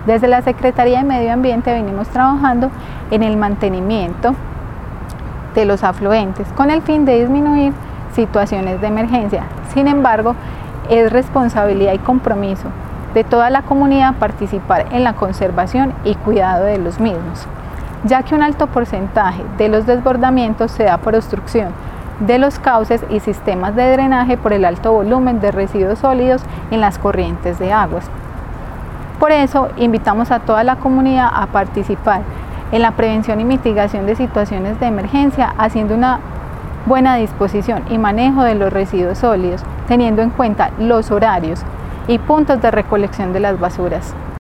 Desde la Secretaría de Medio Ambiente venimos trabajando en el mantenimiento de los afluentes con el fin de disminuir situaciones de emergencia. Sin embargo, es responsabilidad y compromiso de toda la comunidad participar en la conservación y cuidado de los mismos, ya que un alto porcentaje de los desbordamientos se da por obstrucción de los cauces y sistemas de drenaje por el alto volumen de residuos sólidos en las corrientes de aguas. Por eso, invitamos a toda la comunidad a participar en la prevención y mitigación de situaciones de emergencia, haciendo una buena disposición y manejo de los residuos sólidos, teniendo en cuenta los horarios y puntos de recolección de las basuras.